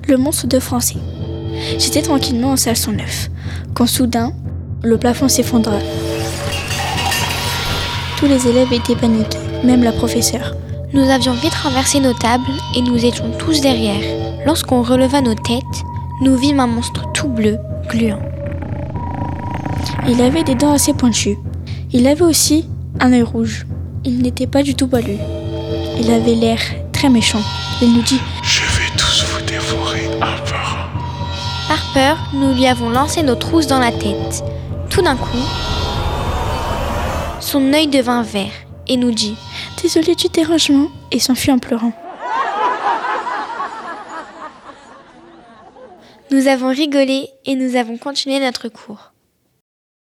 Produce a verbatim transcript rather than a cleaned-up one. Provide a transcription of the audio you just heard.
le monstre de français. J'étais tranquillement en salle cent neuf, quand soudain, le plafond s'effondra. Tous les élèves étaient paniqués, même la professeure. Nous avions vite renversé nos tables et nous étions tous derrière. Lorsqu'on releva nos têtes, nous vîmes un monstre tout bleu, gluant. Il avait des dents assez pointues. Il avait aussi un œil rouge. Il n'était pas du tout poilu. Il avait l'air très méchant. Il nous dit « Je vais tous vous dévorer un par un. » Par peur, nous lui avons lancé nos trousses dans la tête. Tout d'un coup, son œil devint vert et nous dit « Désolé du dérangement » et s'enfuit en pleurant. Nous avons rigolé et nous avons continué notre cours.